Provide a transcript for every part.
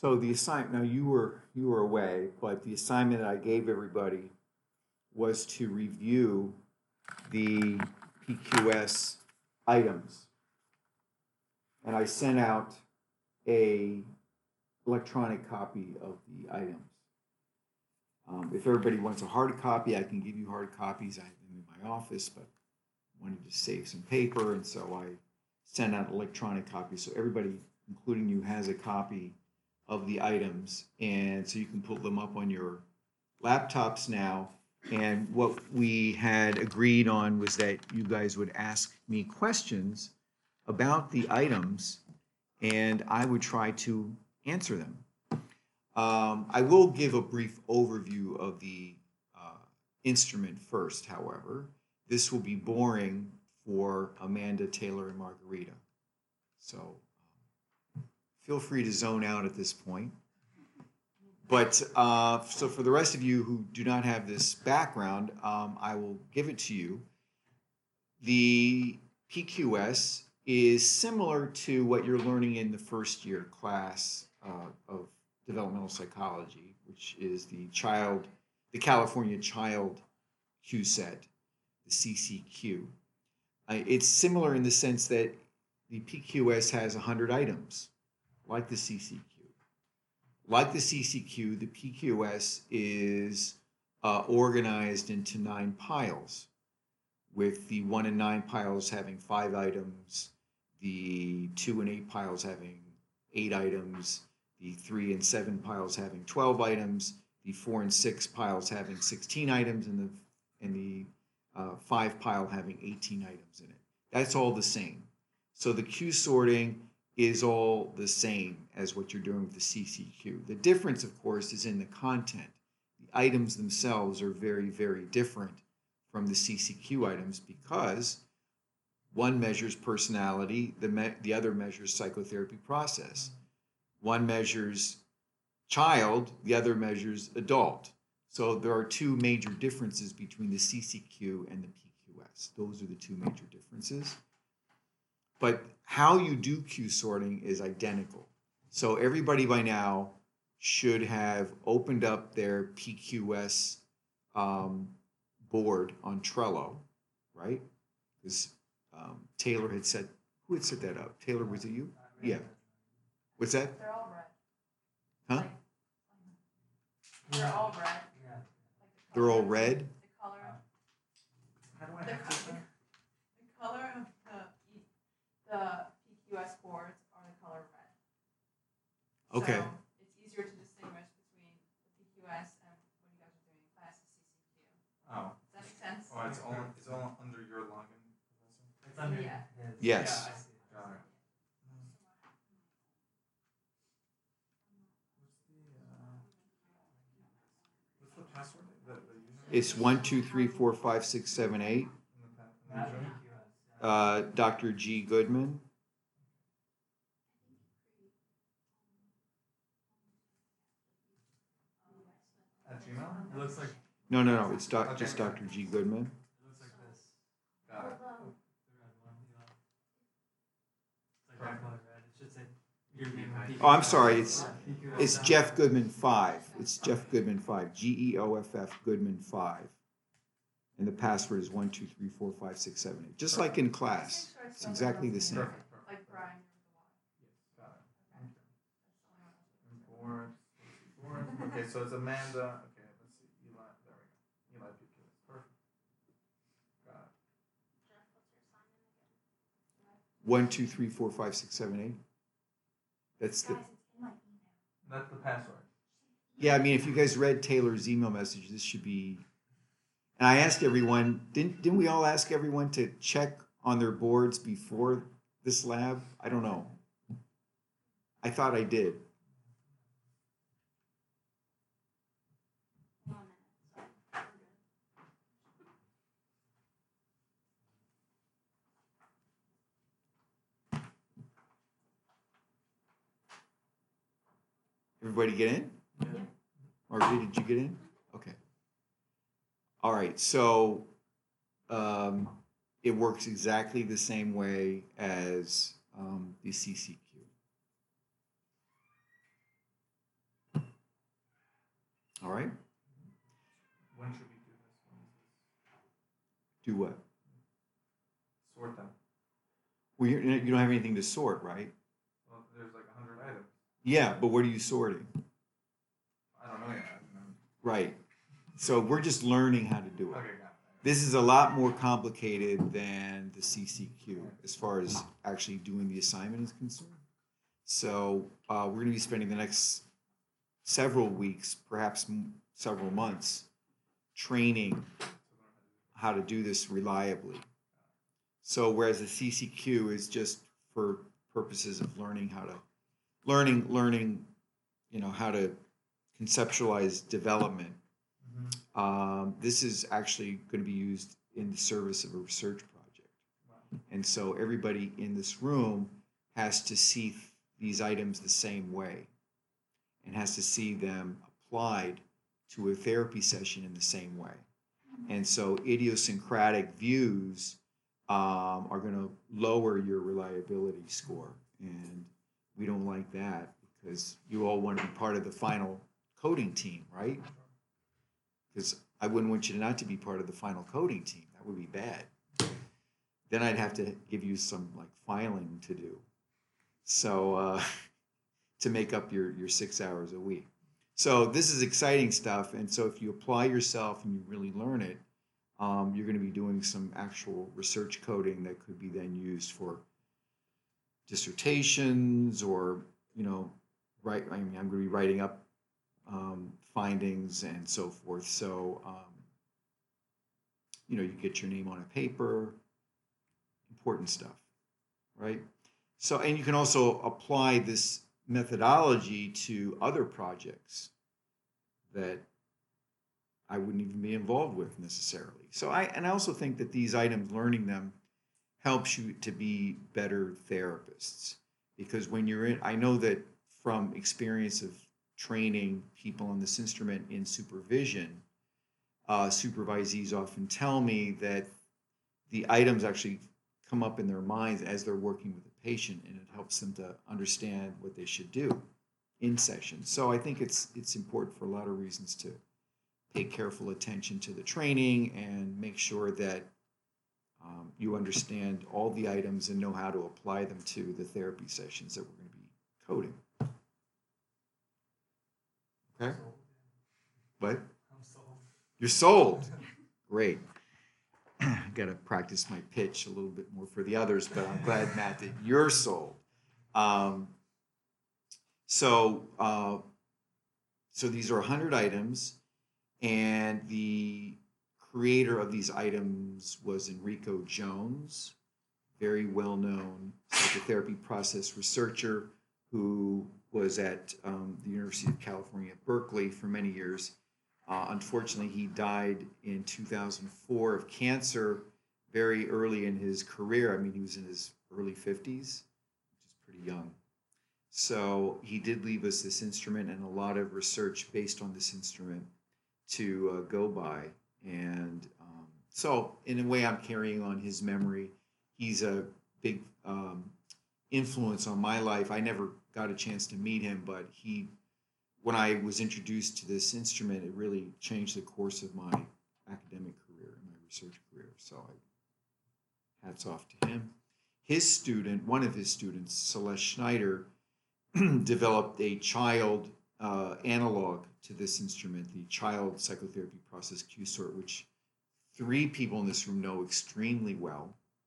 So the assignment, now you were away, but the assignment that I gave everybody was to review the PQS items. And I sent out a electronic copy of the items. If everybody wants a hard copy, I can give you hard copies. I have them in my office, but wanted to save some paper, and so I sent out electronic copies. So everybody, including you, has a copy of the items, and so you can pull them up on your laptops now. And what we had agreed on was that you guys would ask me questions about the items, and I would try to answer them. I will give a brief overview of the instrument first, however. This will be boring for Amanda, Taylor, and Margarita. So feel free to zone out at this point. But so for the rest of you who do not have this background, I will give it to you. The PQS is similar to what you're learning in the first year class of developmental psychology, which is the California Child Q set, the CCQ. It's similar in the sense that the PQS has 100 items, like the CCQ. Like the CCQ, the PQS is organized into 9 piles, with the 1 and 9 piles having 5 items, the 2 and 8 piles having 8 items, the 3 and 7 piles having 12 items, the 4 and 6 piles having 16 items, and the 5 pile having 18 items in it. That's all the same. So the Q sorting is all the same as what you're doing with the CCQ. The difference, of course, is in the content. The items themselves are very, very different from the CCQ items because one measures personality, the other measures psychotherapy process. One measures child, the other measures adult. So there are 2 major differences between the CCQ and the PQS. Those are the 2 major differences. But how you do Q sorting is identical. So everybody by now should have opened up their PQS board on Trello, right? Because Taylor had set, who had set that up? Taylor, was it you? Yeah. What's that? They're all red. Huh? They're all red. They're all red? The color of the color of the PQS boards are the color red. Okay. So it's easier to distinguish between the PQS and when you guys are doing class CCQ. Oh. Does that make sense? Oh, it's all under your login, Professor? It's under Yeah. his. Yes. Yeah, I see it. Got it. What's the password? The username? It's 1, 2, 3, 4, 5, 6, 7, 8. In the Not username? PQS. Dr. G. Goodman. At Gmail? It looks like No. It's Okay. just Dr. G. Goodman. it looks like this. Got it. The red one, you know. It's like that color red. It should say your name. Oh, I'm sorry. It's PQS. Jeff Goodman 5. It's Jeff Goodman 5. GEOFF Goodman 5. And the password is 1, 2, 3, 4, 5, 6, 7, 8. Just like in class. It's exactly the same. Perfect. Like Brian Got it. Okay. Board. Okay, so it's Amanda. Okay, let's see. Eli. There we go. Eli PQS. Perfect. Got it. 1, 2, 3, 4, 5, 6, 7, 8. That's the. That's the password. Yeah, I mean, if you guys read Taylor's email message, this should be. And I asked everyone, didn't we all ask everyone to check on their boards before this lab? I don't know. I thought I did. Everybody get in? Yeah. Or did you get in? Okay. All right, so it works exactly the same way as the CCQ. All right? When should we do this? When is this? Do what? Sort them. Well, you don't have anything to sort, right? Well, there's like 100 items. Yeah, but what are you sorting? I don't know yet. I don't know. Right. So we're just learning how to do it. Okay, got it. This is a lot more complicated than the CCQ as far as actually doing the assignment is concerned. So we're going to be spending the next several weeks, perhaps several months, training how to do this reliably. So whereas the CCQ is just for purposes of learning how to learning, how to conceptualize development. This is actually going to be used in the service of a research project. Wow. And so everybody in this room has to see these items the same way and has to see them applied to a therapy session in the same way. And so idiosyncratic views are going to lower your reliability score. And we don't like that because you all want to be part of the final coding team, right? Because I wouldn't want you not to be part of the final coding team. That would be bad. Then I'd have to give you some like filing to do. So to make up your 6 hours a week. So this is exciting stuff. And so if you apply yourself and you really learn it, you're going to be doing some actual research coding that could be then used for dissertations or, I'm going to be writing up findings and so forth. So, you get your name on a paper, important stuff, right? So, and you can also apply this methodology to other projects that I wouldn't even be involved with necessarily. So I also think that these items, learning them, helps you to be better therapists. Because when you're in, I know that from experience of training people on this instrument in supervision, supervisees often tell me that the items actually come up in their minds as they're working with the patient, and it helps them to understand what they should do in session. So I think it's important for a lot of reasons to pay careful attention to the training and make sure that you understand all the items and know how to apply them to the therapy sessions that we're going to be coding. Okay? Sold. What? I'm sold. You're sold. Great. I got to practice my pitch a little bit more for the others, but I'm glad, Matt, that you're sold. So these are 100 items, and the creator of these items was Enrico Jones, very well-known psychotherapy process researcher who was at the University of California at Berkeley for many years. Unfortunately, he died in 2004 of cancer very early in his career. I mean, he was in his early 50s, which is pretty young. So he did leave us this instrument and a lot of research based on this instrument to go by. And so in a way, I'm carrying on his memory. He's a big influence on my life. I never got a chance to meet him, but when I was introduced to this instrument, it really changed the course of my academic career and my research career. So hats off to him. One of his students, Celeste Schneider, developed a child analog to this instrument, the child psychotherapy process QSORT, which 3 people in this room know extremely well.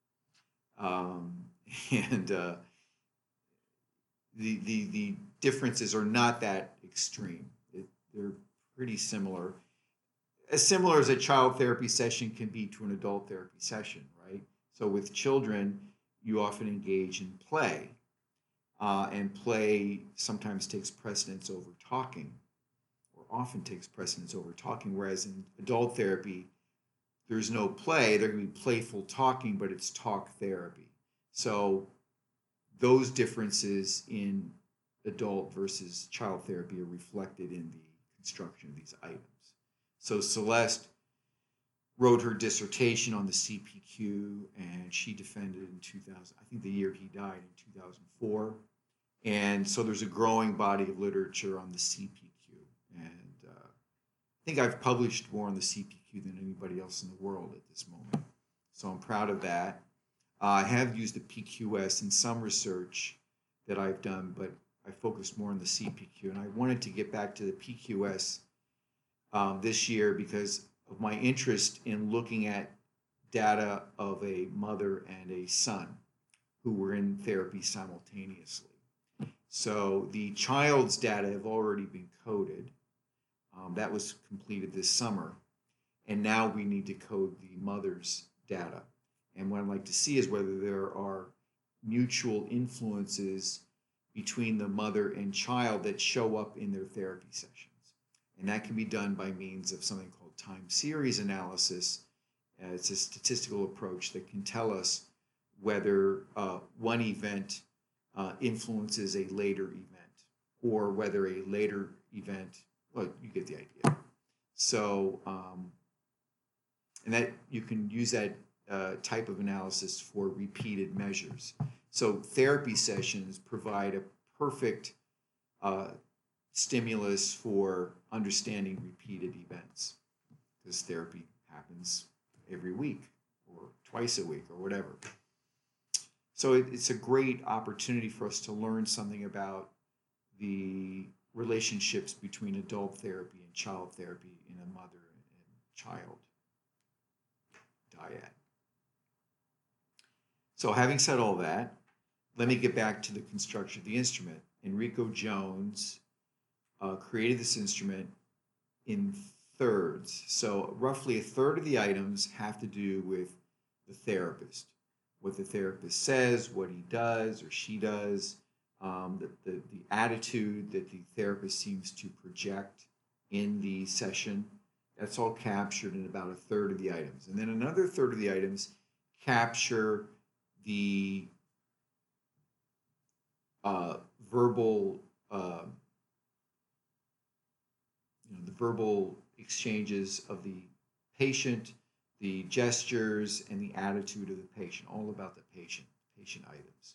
The differences are not that extreme. They're pretty similar. As similar as a child therapy session can be to an adult therapy session, right? So with children, you often engage in play. And play sometimes takes precedence over talking, or often takes precedence over talking, whereas in adult therapy, there's no play. There can be playful talking, but it's talk therapy. So those differences in adult versus child therapy are reflected in the construction of these items. So Celeste wrote her dissertation on the CPQ, and she defended it in 2000, I think the year he died, in 2004. And so there's a growing body of literature on the CPQ. And think I've published more on the CPQ than anybody else in the world at this moment. So I'm proud of that. I have used the PQS in some research that I've done, but I focused more on the CPQ. And I wanted to get back to the PQS this year because of my interest in looking at data of a mother and a son who were in therapy simultaneously. So the child's data have already been coded. That was completed this summer. And now we need to code the mother's data. And what I'd like to see is whether there are mutual influences between the mother and child that show up in their therapy sessions. And that can be done by means of something called time series analysis. It's a statistical approach that can tell us whether one event influences a later event or whether a later event, well, you get the idea. So, and that you can use that type of analysis for repeated measures. So therapy sessions provide a perfect stimulus for understanding repeated events because therapy happens every week or twice a week or whatever. So it's a great opportunity for us to learn something about the relationships between adult therapy and child therapy in a mother and child dyad. So having said all that, let me get back to the construction of the instrument. Enrico Jones created this instrument in thirds. So roughly a third of the items have to do with the therapist, what the therapist says, what he does or she does, the attitude that the therapist seems to project in the session. That's all captured in about a third of the items. And then another third of the items capture the verbal the verbal exchanges of the patient, the gestures, and the attitude of the patient, all about the patient items.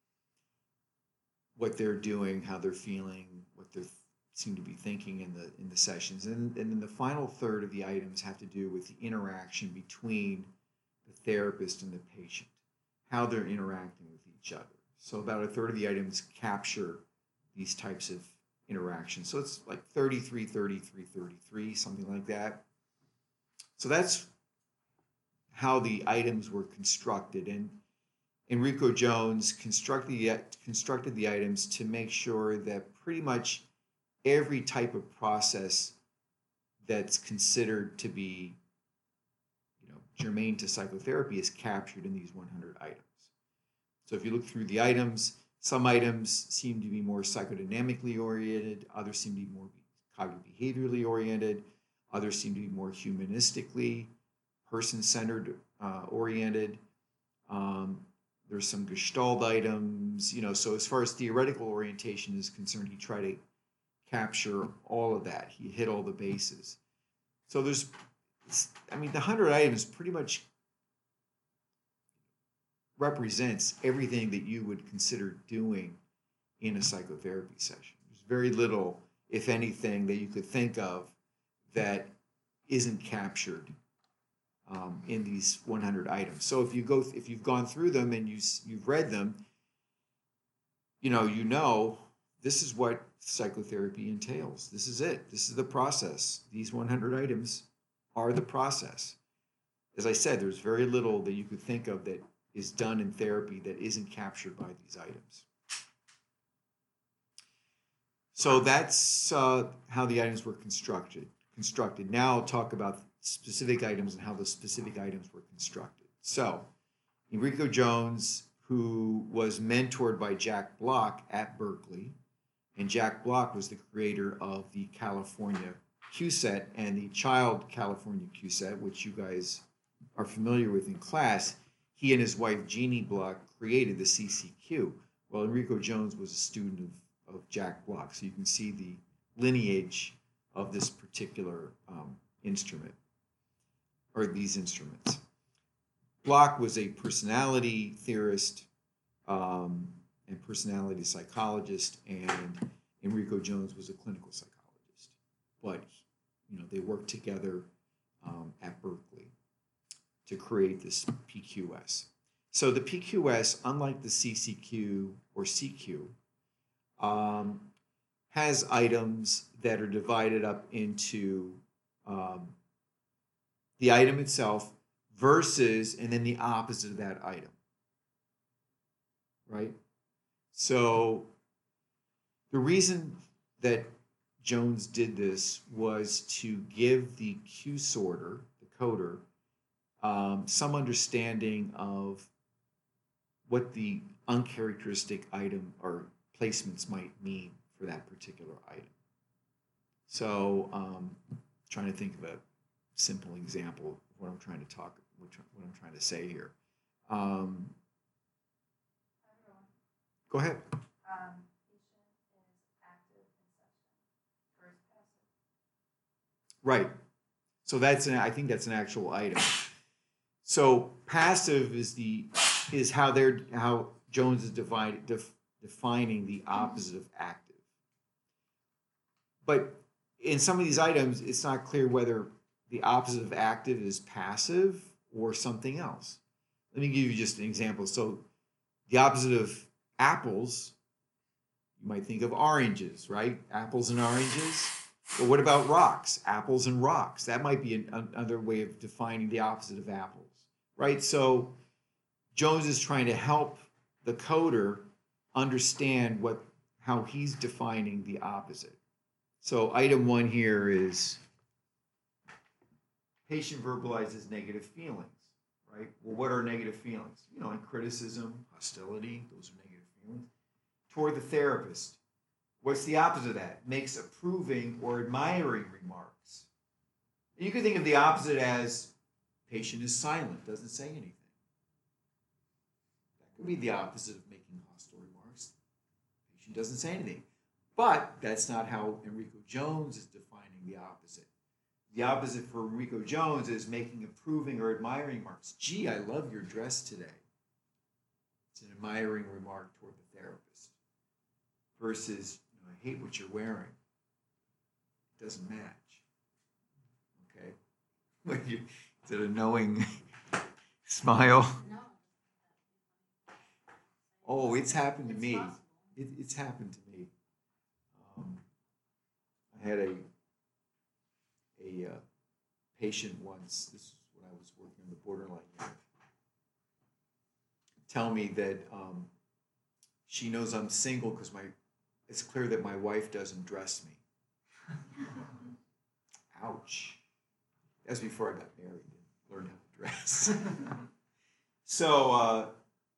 What they're doing, how they're feeling, what they seem to be thinking in the sessions. And then the final third of the items have to do with the interaction between the therapist and the patient, how they're interacting with each other. So about a third of the items capture these types of interactions. So it's like 33, 33, 33, something like that. So that's how the items were constructed. And Enrico Jones constructed the items to make sure that pretty much every type of process that's considered to be germane to psychotherapy is captured in these 100 items. So if you look through the items, some items seem to be more psychodynamically oriented, others seem to be more cognitive behaviorally oriented, others seem to be more humanistically, person-centered oriented. There's some Gestalt items, so as far as theoretical orientation is concerned, he tried to capture all of that. He hit all the bases. So the 100 items pretty much represents everything that you would consider doing in a psychotherapy session. There's very little, if anything, that you could think of that isn't captured in these 100 items. So if you've gone through them and you've read them, you know this is what psychotherapy entails. This is it. This is the process. These 100 items are the process. As I said, there's very little that you could think of that is done in therapy that isn't captured by these items. So that's how the items were constructed. Now I'll talk about specific items and how the specific items were constructed. So Enrico Jones, who was mentored by Jack Block at Berkeley, and Jack Block was the creator of the California Q-set and the child California Q-set, which you guys are familiar with in class. He and his wife, Jeannie Block, created the CCQ. Well, Enrico Jones was a student of Jack Block, so you can see the lineage of this particular instrument, or these instruments. Block was a personality theorist and personality psychologist, and Enrico Jones was a clinical psychologist. But they worked together at Berkeley to create this PQS. So the PQS, unlike the CCQ or CQ, has items that are divided up into the item itself versus, and then the opposite of that item, right? So the reason that Jones did this was to give the Q sorter, the coder, some understanding of what the uncharacteristic item or placements might mean for that particular item. So, trying to think of a simple example of what I'm trying to what I'm trying to say here. Go ahead. Right. So I think that's an actual item. So passive is how Jones is defining the opposite of active. But in some of these items, it's not clear whether the opposite of active is passive or something else. Let me give you just an example. So the opposite of apples, you might think of oranges, right? Apples and oranges. But what about rocks? Apples and rocks. That might be another way of defining the opposite of apples, right? So Jones is trying to help the coder understand how he's defining the opposite. So item 1 here is patient verbalizes negative feelings, right? Well, what are negative feelings? And criticism, hostility, those are negative feelings. Toward the therapist. What's the opposite of that? Makes approving or admiring remarks. And you can think of the opposite as patient is silent, doesn't say anything. That could be the opposite of making hostile remarks. Patient doesn't say anything. But that's not how Enrico Jones is defining the opposite. The opposite for Enrico Jones is making approving or admiring remarks. Gee, I love your dress today. It's an admiring remark toward the therapist. Versus, I hate what you're wearing. It doesn't match. Okay? Is it a knowing smile? No. Oh, it's happened to me. It's happened to me. I had a patient once, this is when I was working on the borderline unit, tell me that she knows I'm single because it's clear that my wife doesn't dress me. Ouch. That's before I got married and learned how to dress. So,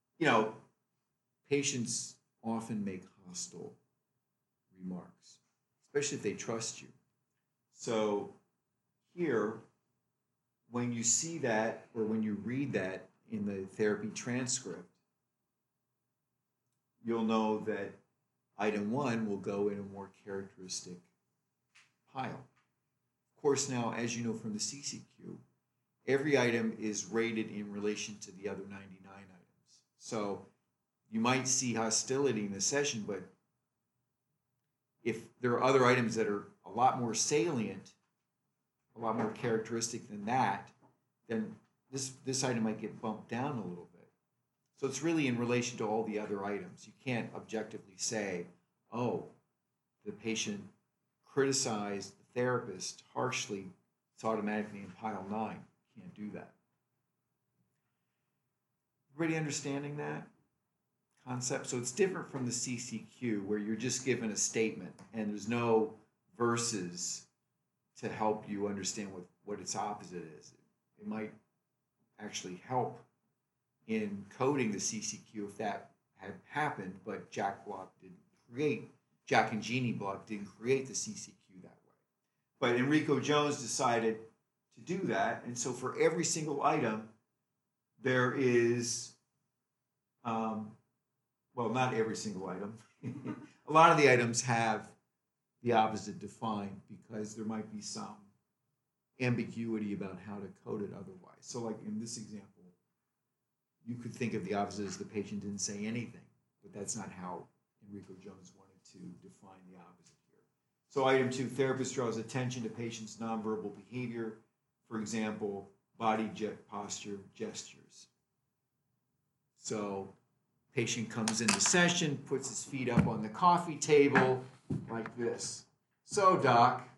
patients often make hostile remarks, especially if they trust you. So here, when you see that or when you read that in the therapy transcript, you'll know that item 1 will go in a more characteristic pile. Of course, now, as you know from the CCQ, every item is rated in relation to the other 99 items. So you might see hostility in the session, but if there are other items that are a lot more salient, a lot more characteristic than that, then this item might get bumped down a little bit. So it's really in relation to all the other items. You can't objectively say, oh, the patient criticized the therapist harshly, it's automatically in pile 9. Can't do that. Everybody understanding that concept? So it's different from the CCQ where you're just given a statement and there's no verses to help you understand what its opposite is. It might actually help in coding the CCQ if that had happened, but Jack and Jeannie Block didn't create the CCQ that way. But Enrico Jones decided to do that, and so for every single item, there is, well, not every single item. A lot of the items have the opposite defined because there might be some ambiguity about how to code it otherwise. So like in this example, you could think of the opposite as the patient didn't say anything, but that's not how Enrico Jones wanted to define the opposite here. So item 2, therapist draws attention to patient's nonverbal behavior, for example, body posture, gestures. So patient comes into session, puts his feet up on the coffee table like this. So doc,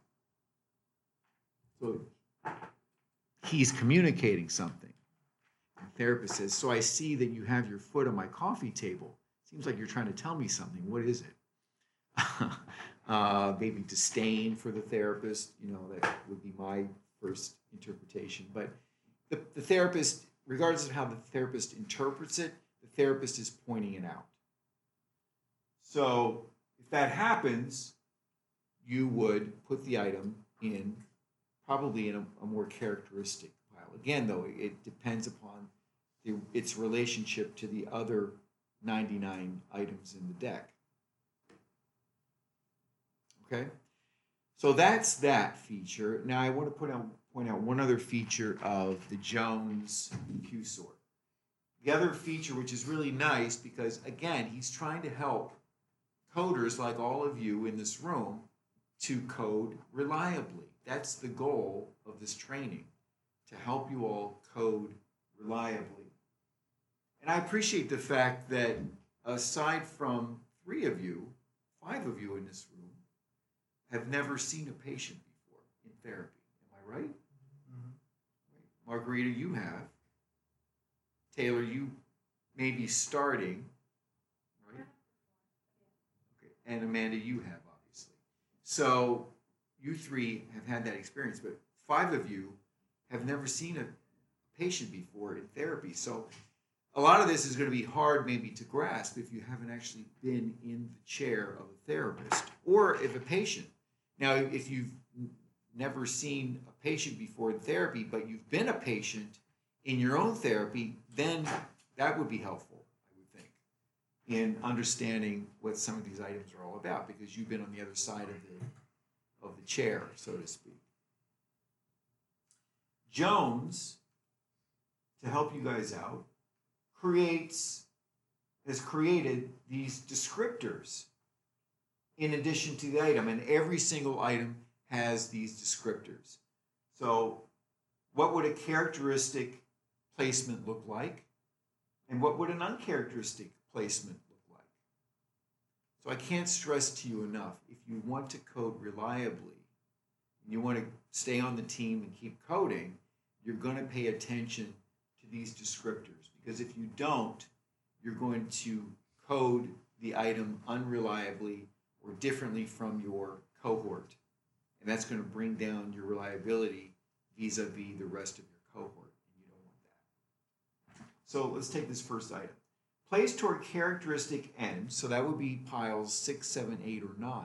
so he's communicating something. The therapist says, so I see that you have your foot on my coffee table. Seems like you're trying to tell me something. What is it? Maybe disdain for the therapist. You know, that would be my first interpretation. But the therapist, regardless of how the therapist interprets it, the therapist is pointing it out. So if that happens, you would put the item in, probably in a more characteristic pile. Again, though, it depends upon its relationship to the other 99 items in the deck. Okay? So that's that feature. Now I want to point out one other feature of the Jones Q-sort. The other feature, which is really nice, because again, he's trying to help coders like all of you in this room to code reliably. That's the goal of this training, to help you all code reliably. And I appreciate the fact that aside from 3 of you, 5 of you in this room have never seen a patient before in therapy. Am I right? Mm-hmm. Margarita, you have. Taylor, you may be starting, right? Okay. And Amanda, you have, obviously. So you 3 have had that experience, but 5 of you have never seen a patient before in therapy. So a lot of this is going to be hard maybe to grasp if you haven't actually been in the chair of a therapist or if a patient. Now, if you've never seen a patient before in therapy, but you've been a patient in your own therapy, then that would be helpful, I would think, in understanding what some of these items are all about, because you've been on the other side of the chair, so to speak. Jones, to help you guys out, has created these descriptors in addition to the item, and every single item has these descriptors. So what would a characteristic placement look like? And what would an uncharacteristic placement look like? So I can't stress to you enough, if you want to code reliably, and you want to stay on the team and keep coding, you're going to pay attention to these descriptors. Because if you don't, you're going to code the item unreliably or differently from your cohort. And that's going to bring down your reliability vis-a-vis the rest of your cohort. And you don't want that. So let's take this first item. Place toward characteristic N, so that would be piles 6, 7, 8, or 9.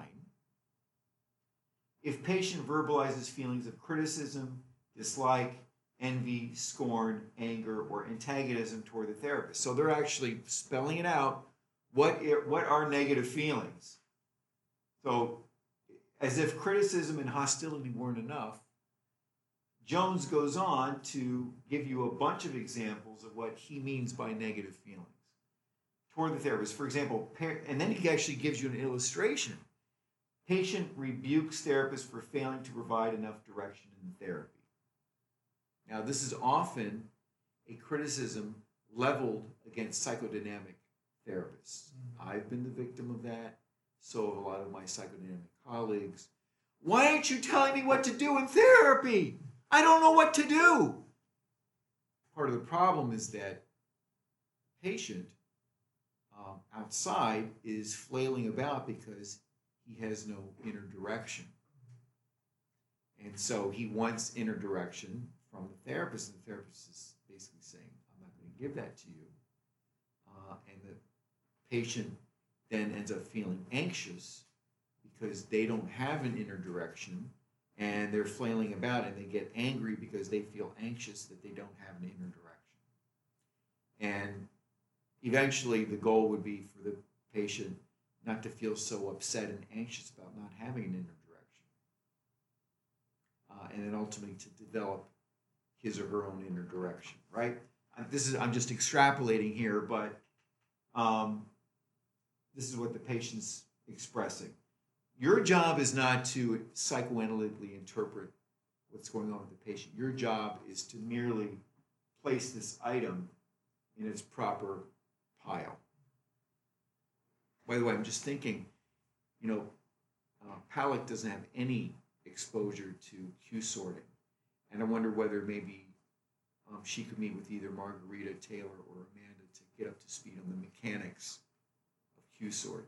If patient verbalizes feelings of criticism, dislike, envy, scorn, anger, or antagonism toward the therapist. So they're actually spelling it out. What are negative feelings? So as if criticism and hostility weren't enough, Jones goes on to give you a bunch of examples of what he means by negative feelings toward the therapist. For example, and then he actually gives you an illustration. Patient rebukes therapist for failing to provide enough direction in therapy. Now, this is often a criticism leveled against psychodynamic therapists. I've been the victim of that. So have a lot of my psychodynamic colleagues. Why aren't you telling me what to do in therapy? I don't know what to do. Part of the problem is that the patient outside is flailing about because he has no inner direction. And so he wants inner direction from the therapist, and the therapist is basically saying, I'm not going to give that to you. And the patient then ends up feeling anxious because they don't have an inner direction, and they're flailing about, and they get angry because they feel anxious that they don't have an inner direction. And eventually the goal would be for the patient not to feel so upset and anxious about not having an inner direction. And then ultimately to develop his or her own inner direction, right? I'm just extrapolating here, but this is what the patient's expressing. your job is not to psychoanalytically interpret what's going on with the patient. Your job is to merely place this item in its proper pile. By the way, I'm just thinking, you know, Palak doesn't have any exposure to Q sorting. And I wonder whether maybe she could meet with either Margarita, Taylor, or Amanda to get up to speed on the mechanics of Q sorting.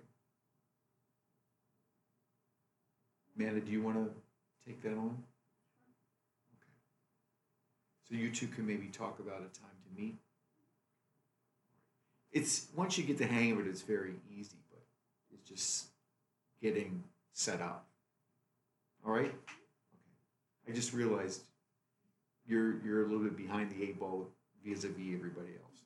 Amanda, do you want to take that on? Okay. So you two can maybe talk about a time to meet. It's once you get the hang of it, it's very easy, but it's just getting set up. All right? Okay. I just realized you're a little bit behind the eight ball vis-a-vis everybody else.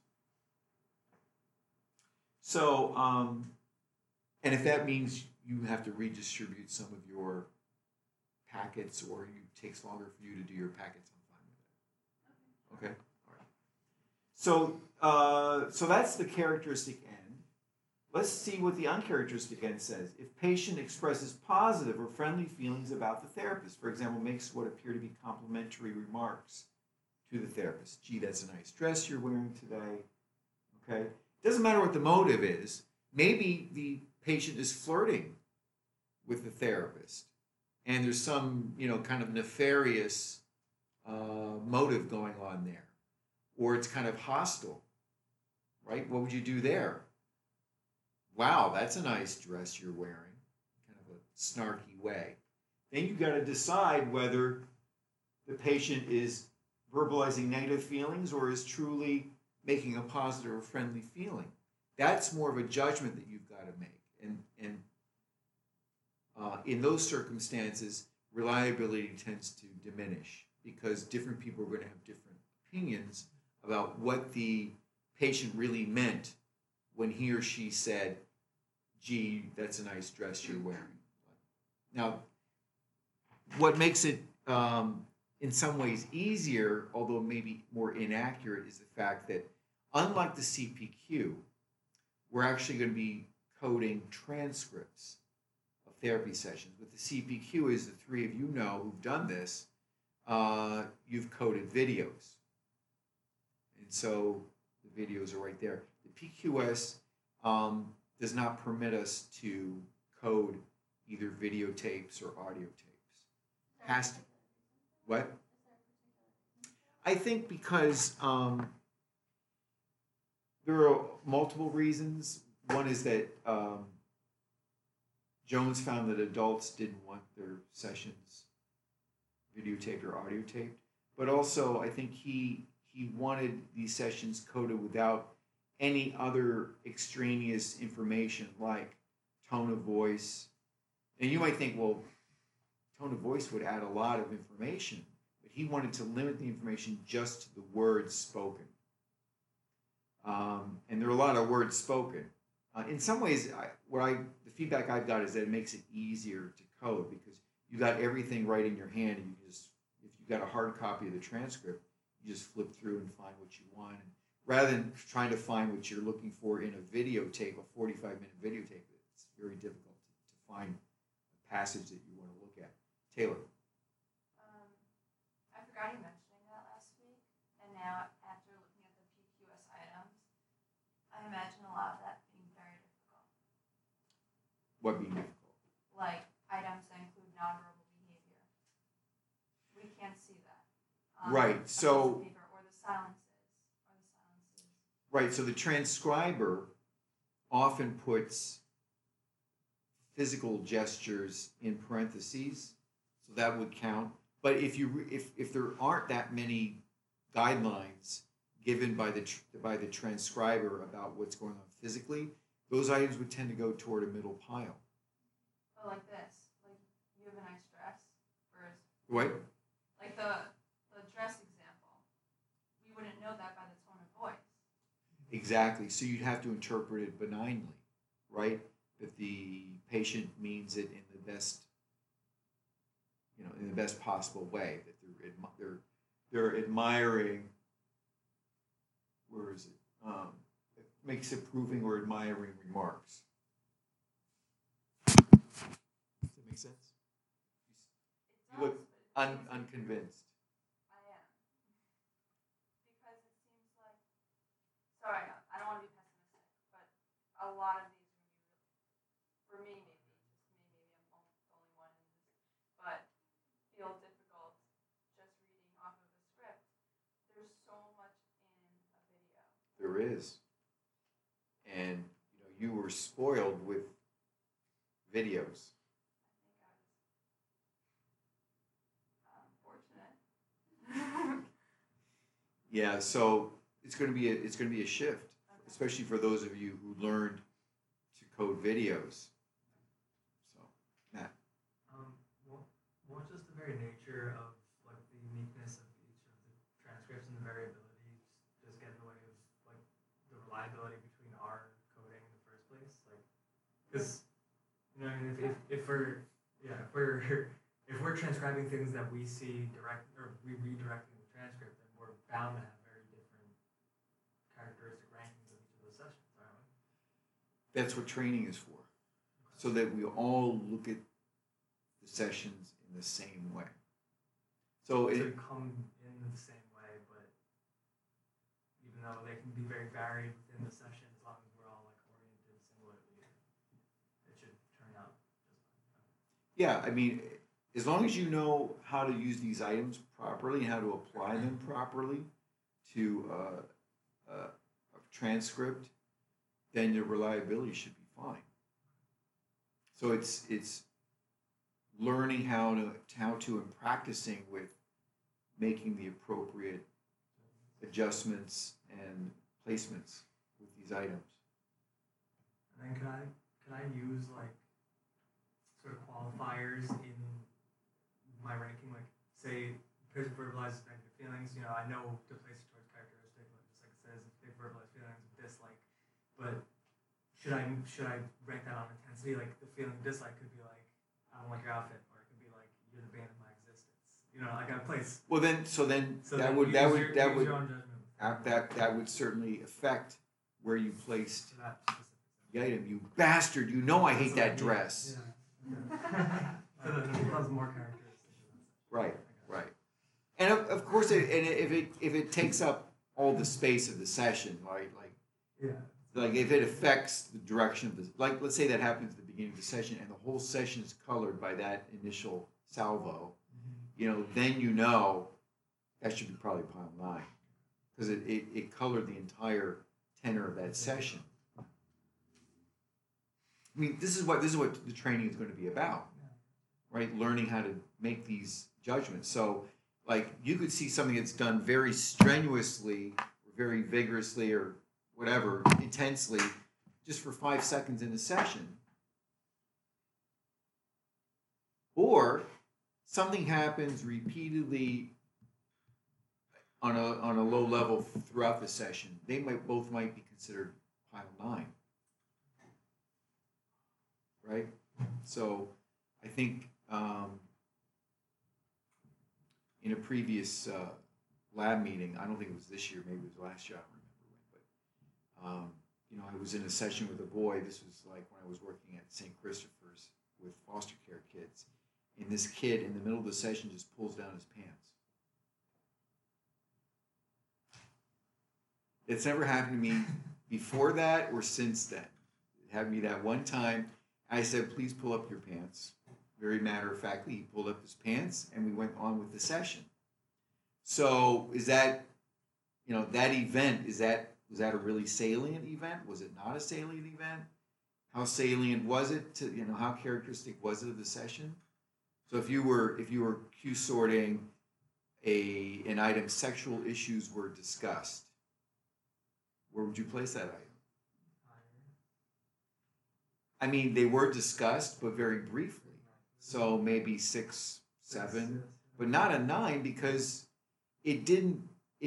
So, and if that means you have to redistribute some of your packets, or it takes longer for you to do your packets, I'm fine with it. Okay, all right. So that's the characteristic end. Let's see what the uncharacteristic end says. If patient expresses positive or friendly feelings about the therapist, for example, makes what appear to be complimentary remarks to the therapist. Gee, that's a nice dress you're wearing today. Okay, doesn't matter what the motive is. Maybe the patient is flirting with the therapist, and there's some, kind of nefarious motive going on there, or it's kind of hostile, right? What would you do there? Wow, that's a nice dress you're wearing, kind of a snarky way. Then you've got to decide whether the patient is verbalizing negative feelings or is truly making a positive or friendly feeling. That's more of a judgment that you've got to make. And in those circumstances, reliability tends to diminish because different people are going to have different opinions about what the patient really meant when he or she said, gee, that's a nice dress you're wearing. Now, what makes it in some ways easier, although maybe more inaccurate, is the fact that unlike the CPQ, we're actually going to be coding transcripts of therapy sessions. With the CPQ, as the three of you know who've done this, you've coded videos. And so the videos are right there. The PQS does not permit us to code either videotapes or audio tapes. Has to. What? I think because there are multiple reasons. One is that Jones found that adults didn't want their sessions videotaped or audio taped, but also I think he wanted these sessions coded without any other extraneous information like tone of voice. And you might think, well, tone of voice would add a lot of information, but he wanted to limit the information just to the words spoken. And there are a lot of words spoken. In some ways, the feedback I've got is that it makes it easier to code because you got everything right in your hand, and you just, if you've got a hard copy of the transcript, you just flip through and find what you want. And rather than trying to find what you're looking for in a videotape, a 45-minute videotape, it's very difficult to find a passage that you want to look at. Taylor. I forgot you mentioning that last week, and now after looking at the PQS items, I imagine a lot of that being very difficult. What being difficult? Like items that include nonverbal behavior. We can't see that. Right, so. Or the silences. Right, so the transcriber often puts physical gestures in parentheses, so that would count. But if there aren't that many guidelines given by the transcriber about what's going on physically, those items would tend to go toward a middle pile. But like this, like you have a nice dress, whereas What? like the dress example, we wouldn't know that by the tone of voice. Exactly. So you'd have to interpret it benignly, right? That the patient means it in the best, in the best possible way. That they're admiring. Where is it? It makes approving or admiring remarks. Does sense? It You look does, but it seems like unconvinced. I am. Because it seems like, sorry, I don't want to be pessimistic, but a lot of these are going to be really, for me maybe, just maybe I'm the only one in this, but feel difficult just reading off of a script. There's so much in a video. There is. And you were spoiled with videos. I think I was fortunate. Yeah, so it's going to be a shift, especially for those of you who learned to code videos. So, Matt. Well, just the very nature of like the uniqueness of each of the transcripts and the variability just get in the way of like the reliability between our coding in the first place. Like, because I mean, if we're if we're transcribing things that we see direct or we redirect in the transcript, then we're bound to have very different characteristic rankings of each of those sessions, aren't we? That's what training is for, so that we all look at the sessions in the same way. So To come in the same way, but even though they can be very varied within the session, as long as we're all like oriented similarly, it should turn out just fine. yeah, I mean, as long as you know how to use these items properly and how to apply them properly to a transcript, then your reliability should be fine. So it's learning how to and practicing with making the appropriate adjustments and placements with these items. And then can I use like sort of qualifiers in my ranking? Like say person verbalizes negative feelings, I know to place it towards characteristic, like just like it says if they verbalize feelings of dislike. But should I rank that on intensity? Like the feeling of dislike could be like, I don't like your outfit, or it could be like you're the bane of my existence. Like I place. Well, then that would certainly affect where you placed For that specific the item. You bastard! You know I hate that Yeah. dress. Yeah. So that it becomes more characteristic. Right, right. And of course, if it takes up all the space of the session, right? Yeah. Like if it affects the direction of the, like let's say that happens at the beginning of the session and the whole session is colored by that initial salvo, then that should be probably pile 9 because it colored the entire tenor of that session. I mean, this is what the training is going to be about, right? Learning how to make these judgments. So, like you could see something that's done very strenuously, or very vigorously, or whatever, intensely, just for 5 seconds in a session. Or something happens repeatedly on a low level throughout the session. They both might be considered pile 9. Right? So I think in a previous lab meeting, I don't think it was this year, maybe it was last year, I don't remember when, but I was in a session with a boy. This was like when I was working at St. Christopher's with foster care kids. And this kid in the middle of the session just pulls down his pants. It's never happened to me before that or since then. It happened to me that one time. I said, please pull up your pants. Very matter-of-factly, he pulled up his pants and we went on with the session. So is that, that event, was that a really salient event? Was it not a salient event? How salient was it to, how characteristic was it of the session? So if you were Q sorting an item, sexual issues were discussed, where would you place that item? I mean, they were discussed, but very briefly. So maybe 6, 7, but not a 9 because it didn't.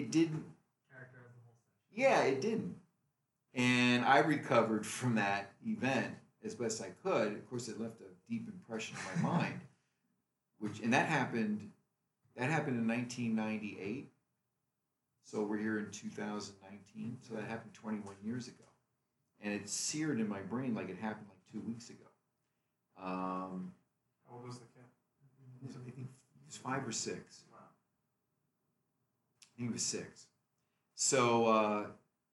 Yeah, it didn't. And I recovered from that event as best I could. Of course, it left a deep impression in my mind. And that happened in 1998. So we're here in 2019. So that happened 21 years ago. And it's seared in my brain like it happened like 2 weeks ago. How old was the kid? I think he was 5 or 6. Wow. He was 6. So,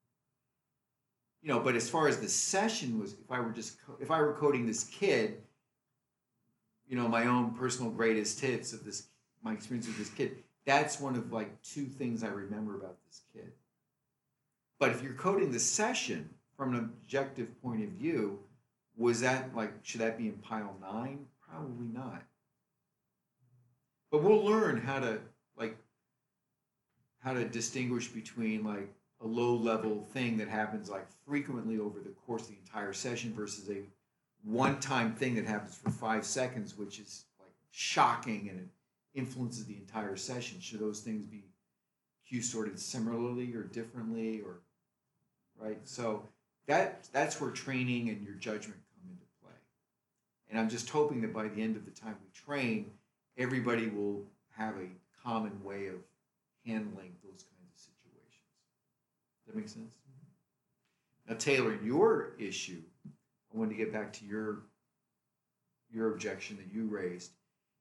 but as far as the session was, if I were coding this kid, my own personal greatest hits of my experience with this kid, that's one of like 2 things I remember about this kid. But if you're coding the session from an objective point of view, should that be in pile 9? Probably not. But we'll learn how to distinguish between like a low level thing that happens like frequently over the course of the entire session versus a one-time thing that happens for 5 seconds, which is like shocking and it influences the entire session. Should those things be Q sorted similarly or differently, or right? So that's where training and your judgment come into play. And I'm just hoping that by the end of the time we train, everybody will have a common way of handling those kinds of situations. Does that make sense? Now, Taylor, your issue, I wanted to get back to your objection that you raised.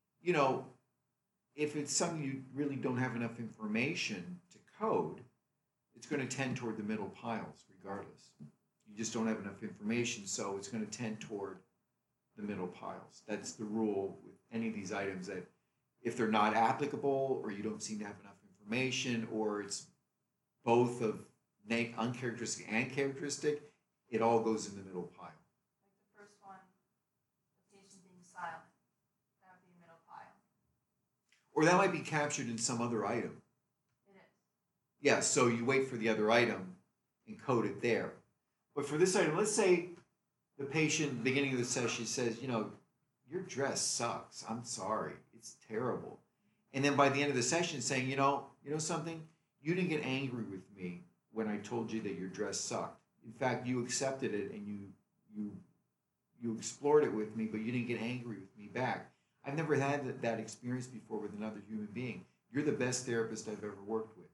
If it's something you really don't have enough information to code, it's going to tend toward the middle piles regardless. You just don't have enough information, so it's going to tend toward the middle piles. That's the rule with any of these items, that if they're not applicable or you don't seem to have enough information, or it's both of uncharacteristic and characteristic, it all goes in the middle pile. Like the first one, the patient being silent, that would be a middle pile. Or that might be captured in some other item. It is. Yeah, so you wait for the other item and code it there. But for this item, let's say the patient, beginning of the session, says, your dress sucks. I'm sorry. It's terrible. And then by the end of the session saying, you know something? You didn't get angry with me when I told you that your dress sucked. In fact, you accepted it and you explored it with me, but you didn't get angry with me back. I've never had that experience before with another human being. You're the best therapist I've ever worked with.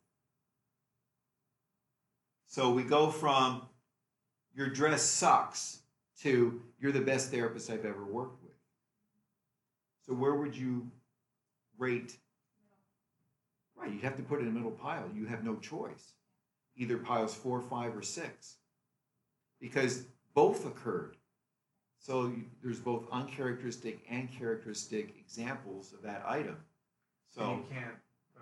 So we go from your dress sucks to you're the best therapist I've ever worked with. So where would you rate? Right, you'd have to put it in a middle pile. You have no choice. Either piles 4, 5, or 6. Because both occurred. So there's both uncharacteristic and characteristic examples of that item. So And you can't,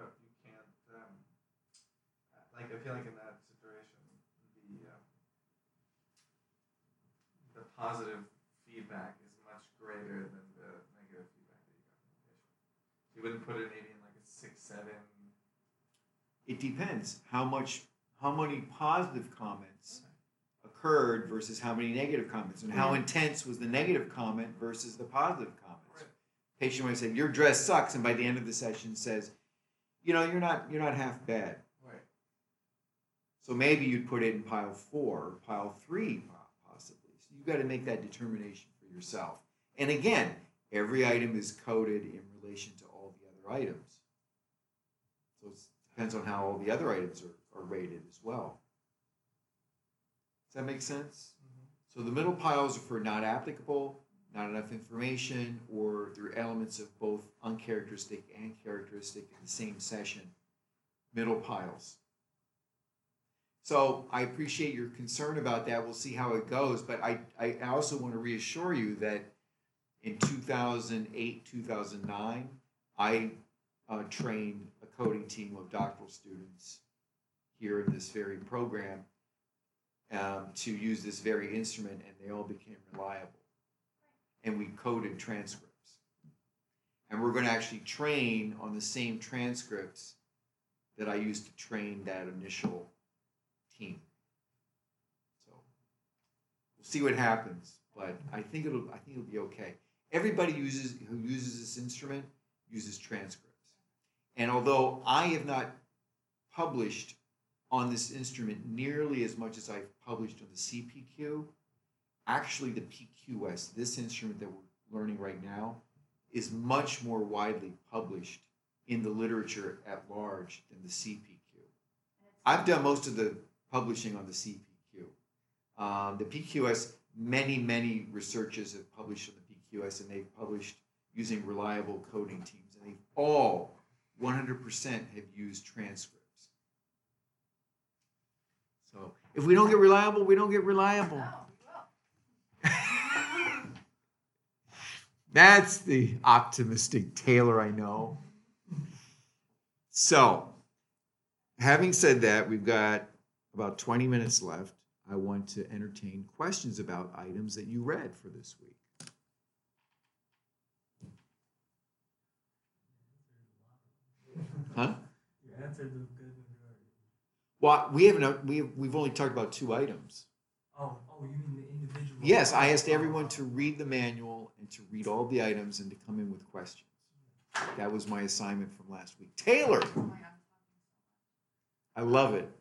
I feel like in that situation, the positive feedback is much greater than the negative feedback that you got from the patient. You wouldn't put it maybe in like a 6, 7. it depends how many positive comments occurred versus how many negative comments, and how intense was the negative comment versus the positive comments. Right. Patient might say, your dress sucks, and by the end of the session says, you're not half bad. Right. So maybe you'd put it in pile 4 or pile 3 possibly. So you've got to make that determination for yourself. And again, every item is coded in relation to all the other items. So it depends on how all the other items are rated as well. Does that make sense? Mm-hmm. So the middle piles are for not applicable, not enough information, or there are elements of both uncharacteristic and characteristic in the same session. Middle piles. So I appreciate your concern about that. We'll see how it goes. But I also want to reassure you that in 2008, 2009, I trained a coding team of doctoral students here in this very program to use this very instrument, and they all became reliable. And we coded transcripts. And we're going to actually train on the same transcripts that I used to train that initial team. So we'll see what happens, but I think it'll be okay. Everybody who uses this instrument uses transcripts. And although I have not published on this instrument nearly as much as I've published on the CPQ, actually the PQS, this instrument that we're learning right now, is much more widely published in the literature at large than the CPQ. I've done most of the publishing on the CPQ. The PQS, many researchers have published on the PQS, and they've published using reliable coding teams, and they've all 100% have used transcripts. So if we don't get reliable, we don't get reliable. No, we will. That's the optimistic Taylor I know. So, having said that, we've got about 20 minutes left. I want to entertain questions about items that you read for this week. Huh? You answered the good majority. Well, we've only talked about 2 items. Oh, you mean the individual? Yes, I asked everyone to read the manual and to read all the items and to come in with questions. That was my assignment from last week. Taylor, Oh my God. I love it.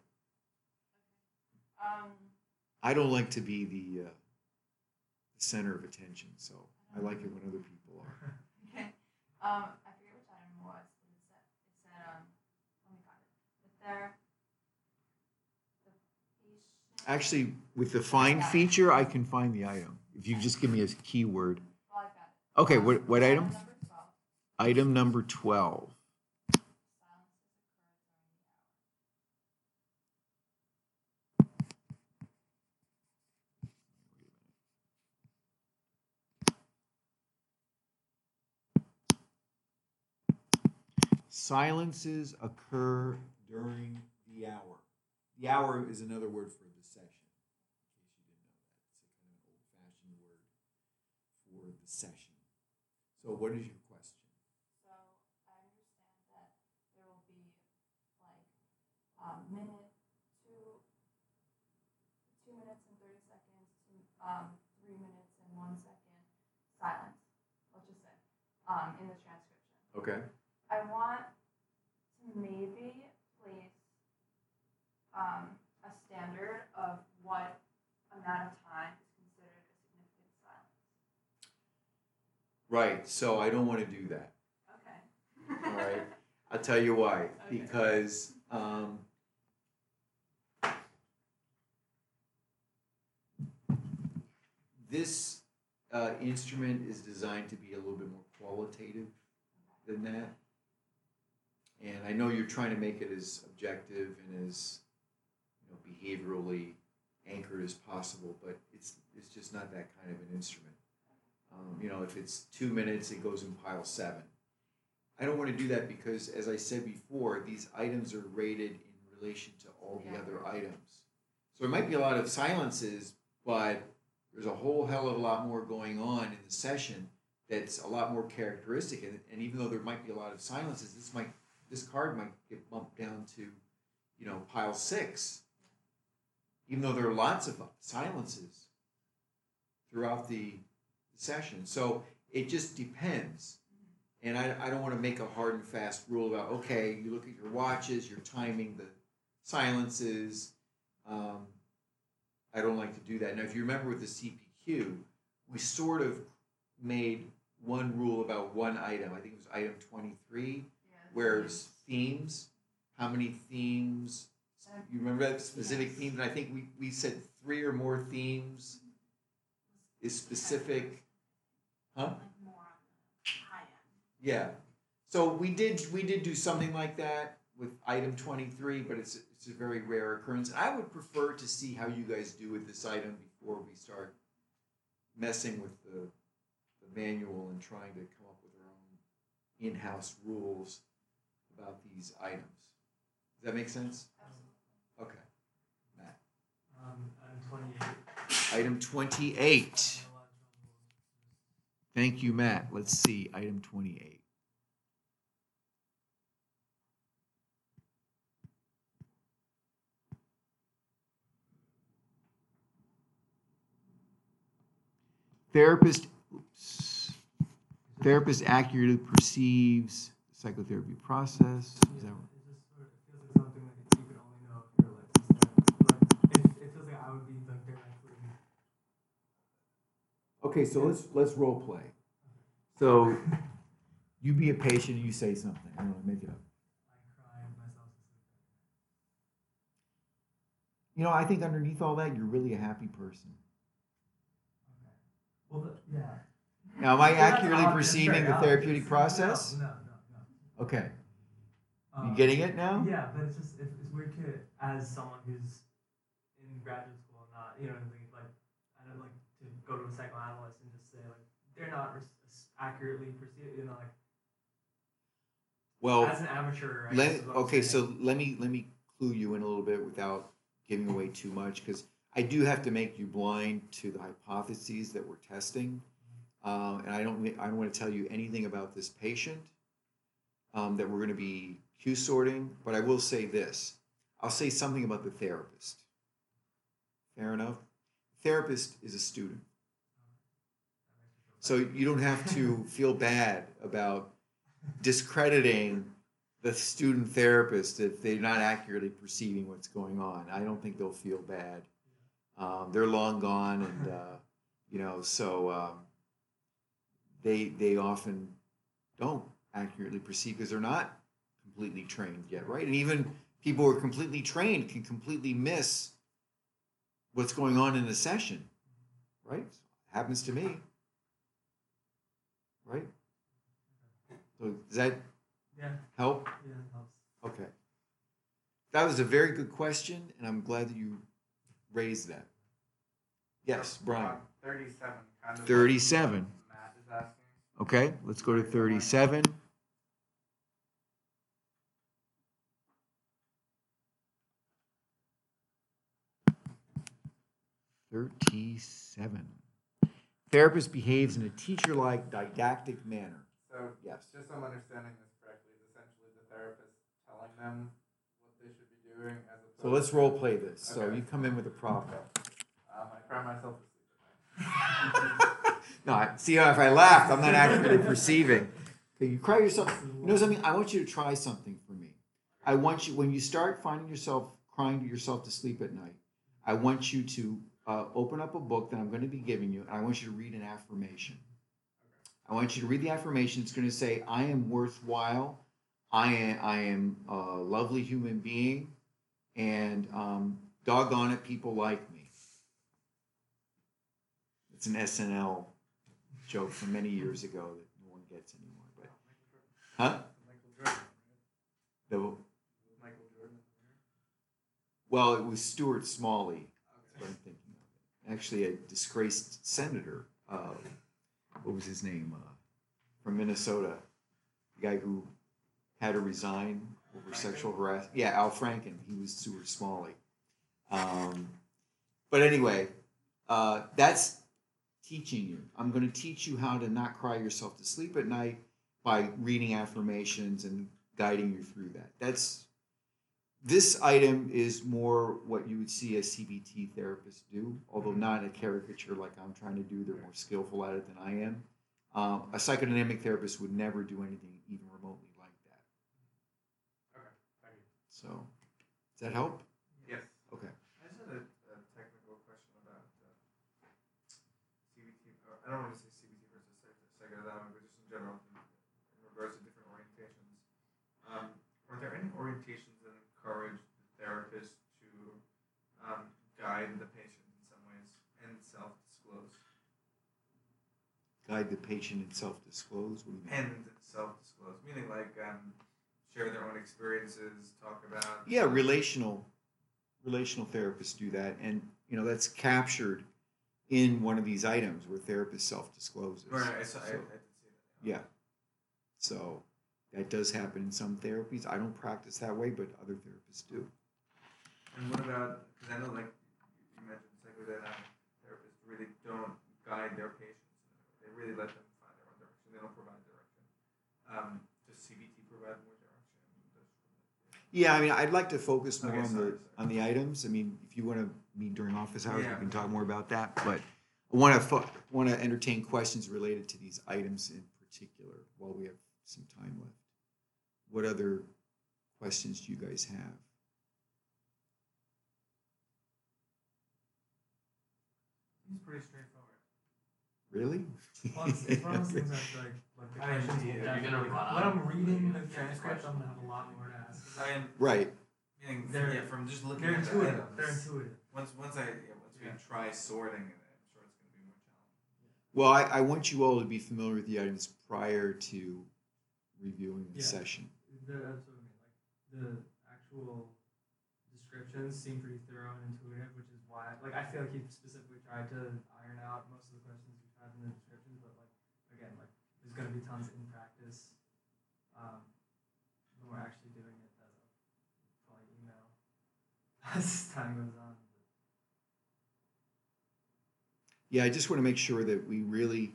Um, I don't like to be the center of attention, so I like it when other people are. okay. I forget which item it was, but it said, oh my God. But there, the patient. Actually, with the find feature, I can find the item. If you just give me a keyword. Well, I got it. Okay, what item? Number 12. Item number 12. Silences occur during the hour. The hour is another word for the session. In case you didn't know that, it's a kind of old-fashioned word for the session. So, what is your question? So I understand that there will be like minute, 2 minutes and 30 seconds, 3 minutes and 1 second silence. Let's just say in the transcription. Okay. I want to maybe place a standard of what amount of time is considered a significant silence. Right. So I don't want to do that. Okay. All right. I'll tell you why. Okay. Because this instrument is designed to be a little bit more qualitative than that. And I know you're trying to make it as objective and as behaviorally anchored as possible, but it's just not that kind of an instrument. If it's 2 minutes, it goes in pile 7. I don't want to do that because, as I said before, these items are rated in relation to all the other items. So there might be a lot of silences, but there's a whole hell of a lot more going on in the session that's a lot more characteristic. And even though there might be a lot of silences, this card might get bumped down to, pile 6, even though there are lots of silences throughout the session. So it just depends. And I don't want to make a hard and fast rule about, okay, you look at your watches, you're timing the silences. I don't like to do that. Now, if you remember with the CPQ, we sort of made one rule about one item. I think it was item 23, where it's themes. How many themes? You remember that specific themes? And I think we said 3 or more themes is specific. Huh? Like more on the high end. Yeah. So we did do something like that with item 23, but it's a very rare occurrence. I would prefer to see how you guys do with this item before we start messing with the manual and trying to come up with our own in-house rules about these items. Does that make sense? Absolutely. Okay. Matt. Item 28. Item 28. Thank you, Matt. Let's see, item 28. Therapist accurately perceives the psychotherapy process. Is that right? It just sort of feels like something that you could only know if you're like it feels like I would be like directly. Okay, so let's role play. So you be a patient and you say something. I don't know, make it up. I cry myself to sleep. I think underneath all that, you're really a happy person. Okay. Well, yeah. Now, am I Well, that's accurately obvious, perceiving very the therapeutic obvious. process? No. Okay. You Um, getting it now? Yeah, but it's just it's weird to as someone who's in graduate school, not like I don't like to go to a psychoanalyst and just say like they're not accurately perceived, like Well, as an amateur. I guess is what I'm okay, saying. so let me clue you in a little bit without giving away too much, because I do have to make you blind to the hypotheses that we're testing, and I don't want to tell you anything about this patient that we're going to be Q sorting, but I will say this. I'll say something about the therapist. Fair enough? Therapist is a student. So you don't have to feel bad about discrediting the student therapist if they're not accurately perceiving what's going on. I don't think they'll feel bad. They're long gone, and so they often don't accurately perceive because they're not completely trained yet, right? And even people who are completely trained can completely miss what's going on in the session, right? Happens to me, right? So does that help? Yeah, it helps. Okay. That was a very good question, and I'm glad that you raised that. Yes, Brian. 37. Kind of 37. Like Matt is asking. Okay, let's go to 37. Therapist behaves in a teacher-like didactic manner. So, Yes. just so I'm understanding this correctly, is essentially the therapist telling them what they should be doing as opposed So let's to... role play this. So Okay. you come in with a problem. I cry myself to sleep. No, see, if I laughed, I'm not accurately perceiving. Okay, you cry yourself. You know something? I want you to try something for me. I want you, when you start finding yourself crying yourself to sleep at night, I want you to open up a book that I'm going to be giving you, and I want you to read an affirmation. I want you to read the affirmation. It's going to say, I am worthwhile. I am a lovely human being, and doggone it, people like me. It's an SNL joke from many years ago that no one gets anymore. But, huh? Michael Jordan. Well, it was Stuart Smalley. That's what I'm thinking of. Actually, a disgraced senator. What was his name? From Minnesota. The guy who had to resign over sexual harassment. Yeah, Al Franken. He was Stuart Smalley. But anyway, that's teaching you. I'm going to teach you how to not cry yourself to sleep at night by reading affirmations and guiding you through that. This item is more what you would see a CBT therapist do, although not a caricature like I'm trying to do. They're more skillful at it than I am. A psychodynamic therapist would never do anything even remotely like that. Okay, thank you. So, does that help? Yes. Okay. I just had a technical question about CBT. I don't want to say CBT versus psychodynamic, but just in general, in regards to different orientations. Are there any orientations that encourage the therapist to guide the patient in some ways and self-disclose? Guide the patient in self-disclose? What do you mean? And self-disclose, meaning like share their own experiences, talk about... Yeah, relational therapists do that, and that's captured in one of these items where therapist self-discloses. Right, I did see that. Yeah. So that does happen in some therapies. I don't practice that way, but other therapists do. And what about, because I know like you mentioned psychodynamic therapists really don't guide their patients. They really let them find their own direction. They don't provide direction. Does CBT provide more direction? Yeah, I mean, I'd like to focus more Okay, sorry. on the items. I mean, if you want to meet during office hours, Yeah. we can talk more about that. But I want to entertain questions related to these items in particular while we have some time left. What other questions do you guys have? It's pretty straightforward. Really? Well, it's one of those things that's like the I mean, questions will you're definitely, gonna run when out I'm reading the of transcript, I'm questions. gonna have a lot more to ask. I mean, Right. meaning, They're- yeah, from just looking They're at the intuitive. items. They're intuitive. Once we Yeah. try sorting it, I'm sure it's going to be more challenging. Well, I want you all to be familiar with the items prior to reviewing the Yeah. session. That's what I mean. Like the actual descriptions seem pretty thorough and intuitive, which is why, like, I feel like he specifically tried to iron out most of the questions we've had in the descriptions. But like, again, like there's gonna be tons in practice. When we're actually doing it, that'll probably email as time goes on. Yeah, I just want to make sure that we really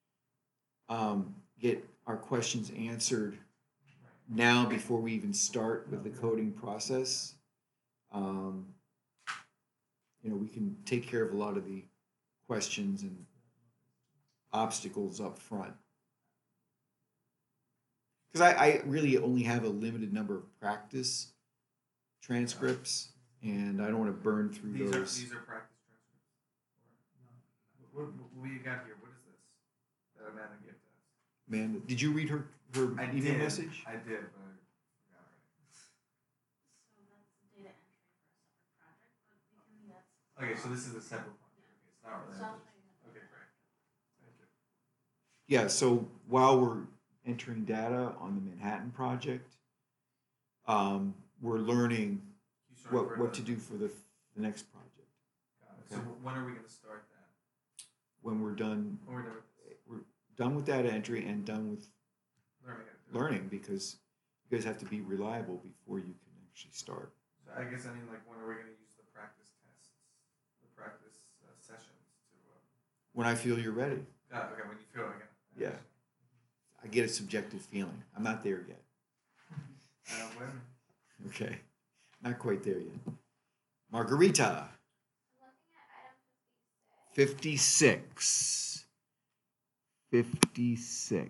get our questions answered now before we even start with the coding process. You know, we can take care of a lot of the questions and obstacles up front. Because I really only have a limited number of practice transcripts, and I don't want to burn through These those. are practice transcripts. What you got here? What is this that Amanda gave to us? Man, did you read her I email did. message? I did, but I forgot already. So that's data entry for a separate project, but we can, that's. Okay, so this is a separate project. Okay, it's not So I'll related. show you. Okay, great. Thank you. Yeah, so while we're entering data on the Manhattan project, we're learning You started what to do for the next project. Got it. So Okay. when are we going to start that? When we're done, When we're done with this? we're done with data entry and done with Learning it. learning, because you guys have to be reliable before you can actually start. So I guess I mean like when are we going to use the practice tests, the practice sessions to? When I feel you're ready. Okay, when you feel like it. Yeah. I get a subjective feeling. I'm not there yet. I don't blame you. Okay. Not quite there yet. Margarita, Looking at item 56. 56.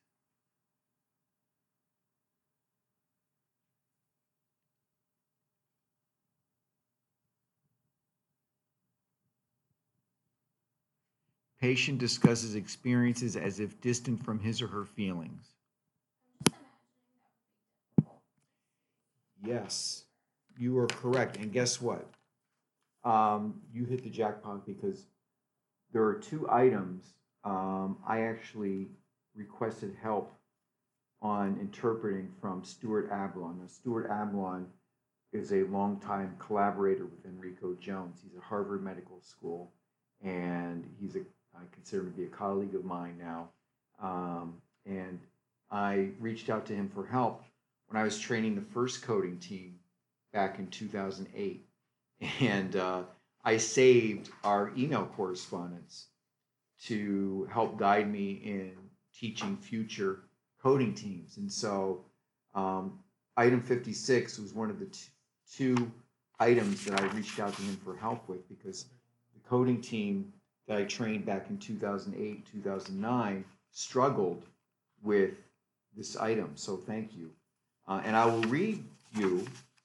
Patient discusses experiences as if distant from his or her feelings. I'm just imagining that would be difficult. Yes, you are correct. And guess what? You hit the jackpot, because there are two items. I actually requested help on interpreting from Stuart Ablon. Now, Stuart Ablon is a longtime collaborator with Enrico Jones. He's at Harvard Medical School, and I consider him to be a colleague of mine now. And I reached out to him for help when I was training the first coding team back in 2008. And I saved our email correspondence to help guide me in teaching future coding teams. And so item 56 was one of the two items that I reached out to him for help with, because the coding team that I trained back in 2008, 2009 struggled with this item. So thank you. And I will read you,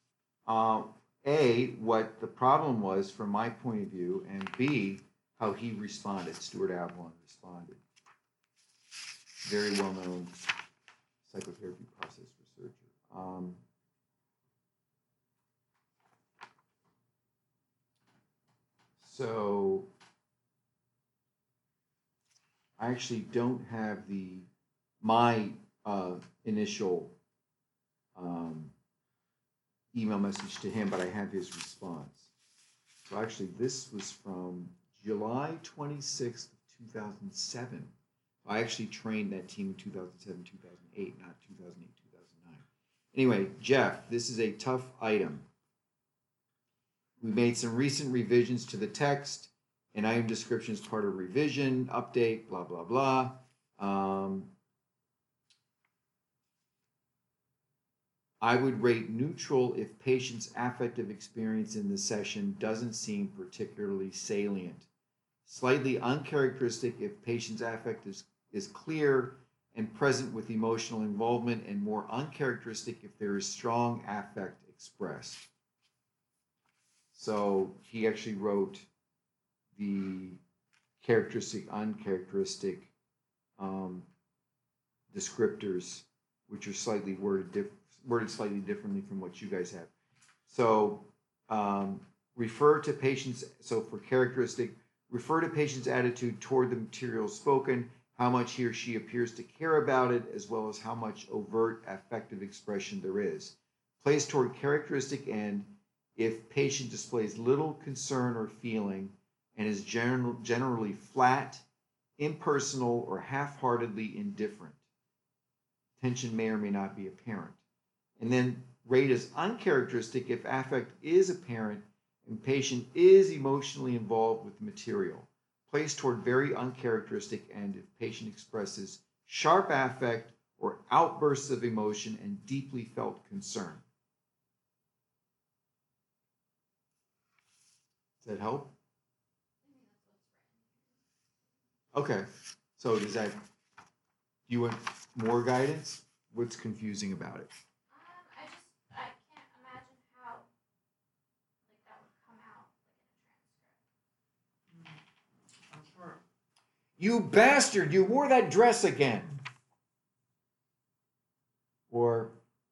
A, what the problem was from my point of view, and B, how he responded. Stuart Avalon responded. Very well-known psychotherapy process researcher. So I actually don't have my initial email message to him, but I have his response. So actually, this was from July 26th of 2007. I actually trained that team in 2007, 2008, not 2008, 2009. Anyway, Jeff, this is a tough item. We made some recent revisions to the text, and item description is part of revision, update, blah, blah, blah. I would rate neutral if patient's affective experience in the session doesn't seem particularly salient. Slightly uncharacteristic if patient's affect is clear and present with emotional involvement, and more uncharacteristic if there is strong affect expressed. So he actually wrote the characteristic, uncharacteristic descriptors, which are slightly worded slightly differently from what you guys have. So refer to patients. So for characteristic, Refer to patient's attitude toward the material spoken, how much he or she appears to care about it, as well as how much overt affective expression there is. Place toward characteristic end if patient displays little concern or feeling and is generally flat, impersonal, or half-heartedly indifferent. Tension may or may not be apparent. And then rate as uncharacteristic if affect is apparent and patient is emotionally involved with the material. Place toward very uncharacteristic end if patient expresses sharp affect or outbursts of emotion and deeply felt concern. Does that help? Okay, so does that, you want more guidance? What's confusing about it? I can't imagine how like that would come out like in a transcript. I'm sure. You bastard, you wore that dress again. Or,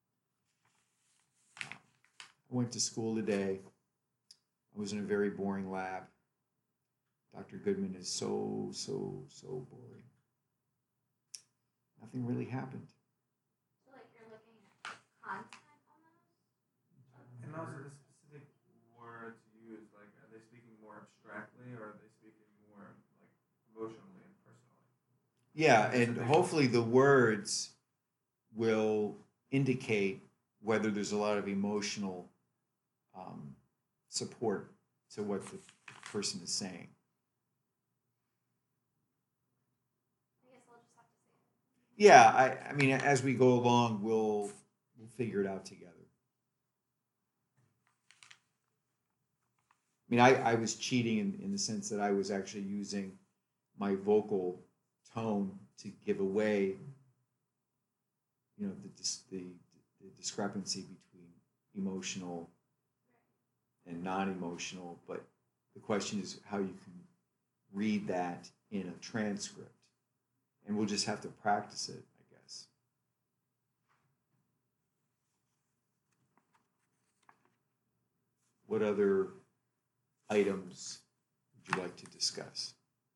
I went to school today. I was in a very boring lab. Dr. Goodman is so boring. Nothing really happened. So like you're looking at content almost? And also the specific words used, like are they speaking more abstractly or are they speaking more like emotionally and personally? Yeah, and hopefully the words will indicate whether there's a lot of emotional support to what the person is saying. I guess I'll just have to see it. Yeah, I mean, as we go along, we'll figure it out together. I mean, I was cheating in the sense that I was actually using my vocal tone to give away, you know, the discrepancy between emotional and non-emotional. But the question is how you can read that in a transcript. And we'll just have to practice it, I guess. What other items would you like to discuss?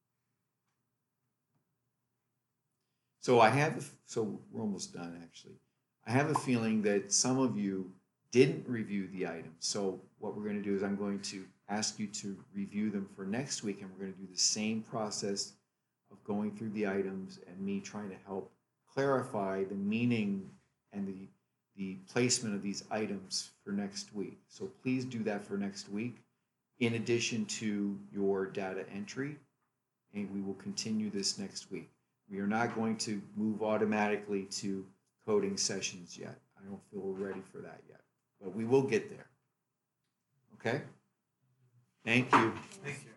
So so we're almost done actually. I have a feeling that some of you didn't review the items. So what we're going to do is I'm going to ask you to review them for next week, and we're going to do the same process of going through the items and me trying to help clarify the meaning and the placement of these items for next week. So please do that for next week, in addition to your data entry, and we will continue this next week. We are not going to move automatically to coding sessions yet. I don't feel we're ready for that yet, but we will get there. Okay? Thank you. Thank you.